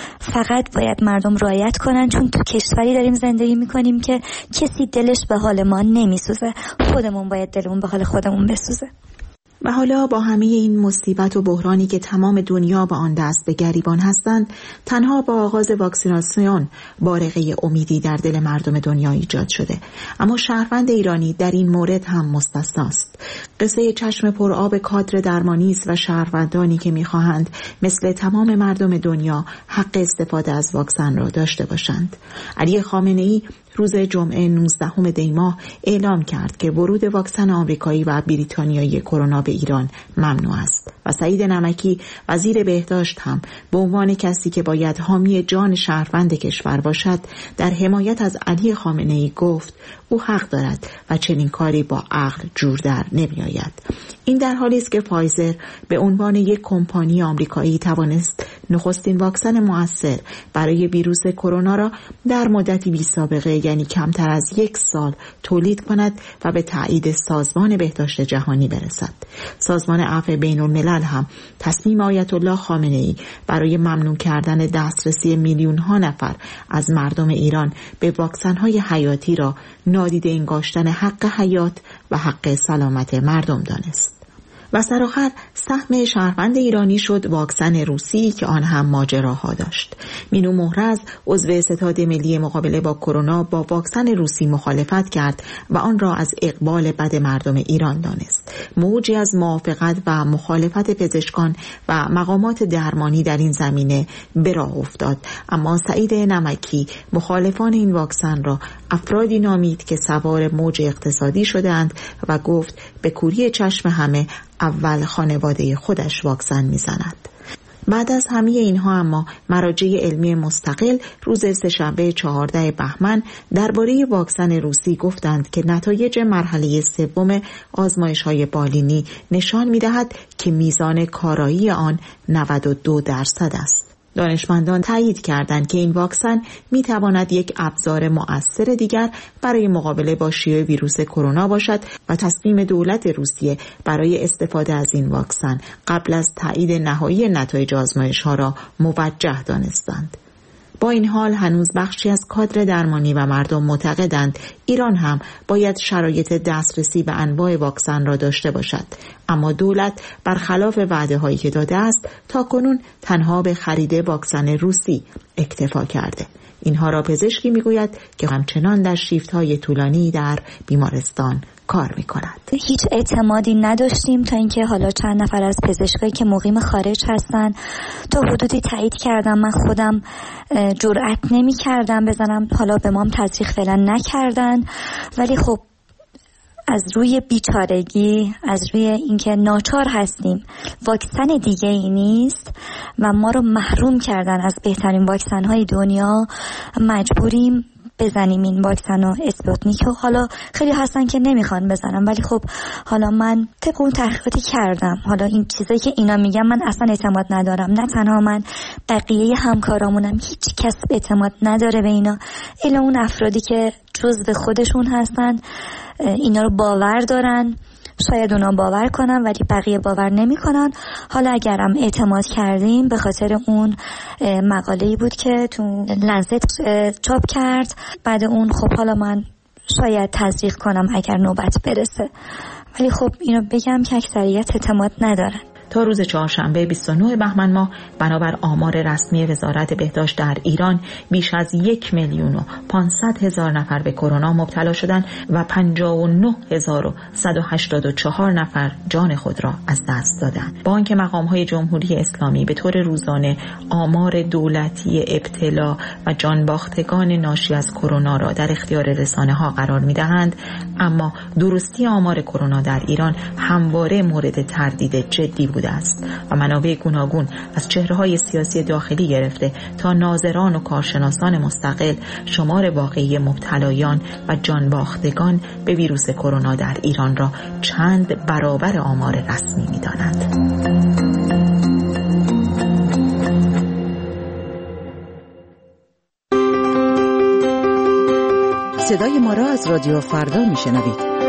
فقط باید مردم رعایت کنن، چون تو کشوری داریم زندگی میکنیم که کسی دلش به حال ما نمیسوزه، خودمون باید دلمون به حال خودمون بسوزه. و حالا با همه این مصیبت و بحرانی که تمام دنیا با آن دست به گریبان هستند، تنها با آغاز واکسیناسیون بارقه امیدی در دل مردم دنیا ایجاد شده. اما شهروند ایرانی در این مورد هم مستثناست. قصه چشم پرآب کادر درمانی است و شهروندانی که می‌خواهند مثل تمام مردم دنیا حق استفاده از واکسن را داشته باشند. علی خامنه‌ای روز جمعه نوزدهم دی ماه اعلام کرد که ورود واکسن آمریکایی و بریتانیایی کرونا به ایران ممنوع است و سعید نمکی وزیر بهداشت هم به عنوان کسی که باید حامی جان شهروند کشور باشد در حمایت از علی خامنه‌ای گفت او حق دارد و چنین کاری با عقل جور در نمی‌آید. این در حالی است که فایزر به عنوان یک کمپانی آمریکایی توانست نخستین واکسن مؤثر برای ویروس کرونا را در مدتی بی سابقه یعنی کمتر از یک سال تولید کند و به تایید سازمان بهداشت جهانی برسد. سازمان عفو بین الملل هم تصمیم آیت الله خامنه‌ای برای ممنوع کردن دسترسی میلیون ها نفر از مردم ایران به واکسن های حیاتی را نادیده انگاشتن حق حیات و حق سلامت مردم دانست. و سرآخر سهم شهروند ایرانی شد واکسن روسی که آن هم ماجراها داشت. مینو محرز عضو ستاد ملی مقابله با کرونا با واکسن روسی مخالفت کرد و آن را از اقبال بد مردم ایران دانست. موجی از موافقت و مخالفت پزشکان و مقامات درمانی در این زمینه به راه افتاد، اما سعید نمکی مخالفان این واکسن را افرادی نامید که سوار موج اقتصادی شدند و گفت به کوری چشم همه اول خانواده خودش واکسن میزند. بعد از همه اینها اما مراجع علمی مستقل روز سه‌شنبه چهاردهم بهمن درباره واکسن روسی گفتند که نتایج مرحله سوم آزمایش‌های بالینی نشان می‌دهد که میزان کارایی آن نود و دو درصد است. دانشمندان تایید کردند که این واکسن می تواند یک ابزار مؤثر دیگر برای مقابله با شیوع ویروس کرونا باشد و تصمیم دولت روسیه برای استفاده از این واکسن قبل از تایید نهایی نتایج آزمایش‌ها را موجه دانستند. با این حال هنوز بخشی از کادر درمانی و مردم معتقدند ایران هم باید شرایط دسترسی به انواع واکسن را داشته باشد، اما دولت برخلاف وعده هایی که داده است تاکنون تنها به خرید واکسن روسی اکتفا کرده. اینها را پزشکی میگوید که همچنان در شیفت های طولانی در بیمارستان کار میکند. هیچ اعتمادی نداشتیم تا اینکه حالا چند نفر از پزشکایی که مقیم خارج هستن تا حدودی تایید کردم. من خودم جرئت نمی کردم بزنم، حالا به مام تزریق فعلا نکردن، ولی خب از روی بیچارگی، از روی اینکه ناچار هستیم، واکسن دیگه ای نیست و ما رو محروم کردن از بهترین واکسن های دنیا، مجبوریم بزنیم این واکسن و اسپوتنیک. و حالا خیلی هستن که نمیخوان بزنم، ولی خب حالا من طبق اون تحقیقاتی کردم. حالا این چیزایی که اینا میگن من اصلا اعتماد ندارم، نه تنها من، بقیه همکارامونم هیچ کس اعتماد نداره به اینا الا اون افرادی که جزو خودشون هستن اینا رو باور دارن. شاید اونا باور کنن ولی بقیه باور نمی کنن. حالا اگرم اعتماد کردیم به خاطر اون مقاله‌ای بود که تو لنست چاپ کرد. بعد اون خب حالا من شاید تزریق کنم اگر نوبت برسه، ولی خب اینو بگم که اکثریت اعتماد ندارن. تا روز چهارشنبه بیست و نه بهمن ماه بنابر آمار رسمی وزارت بهداشت در ایران بیش از یک میلیون و پانصد هزار نفر به کرونا مبتلا شدند و پنجاه و نه هزار و صد و هشتاد و چهار نفر جان خود را از دست دادند. با آنکه مقام‌های جمهوری اسلامی به طور روزانه آمار دولتی ابتلا و جانباختگان ناشی از کرونا را در اختیار رسانه‌ها قرار می‌دهند، اما درستی آمار کرونا در ایران همواره مورد تردید جدی بوده است و منابع گوناگون از چهره‌های سیاسی داخلی گرفته تا ناظران و کارشناسان مستقل شمار واقعی مبتلایان و جانباختگان به ویروس کرونا در ایران را چند برابر آمار رسمی می‌دانند. صدای ما را از رادیو فردا میشنوید.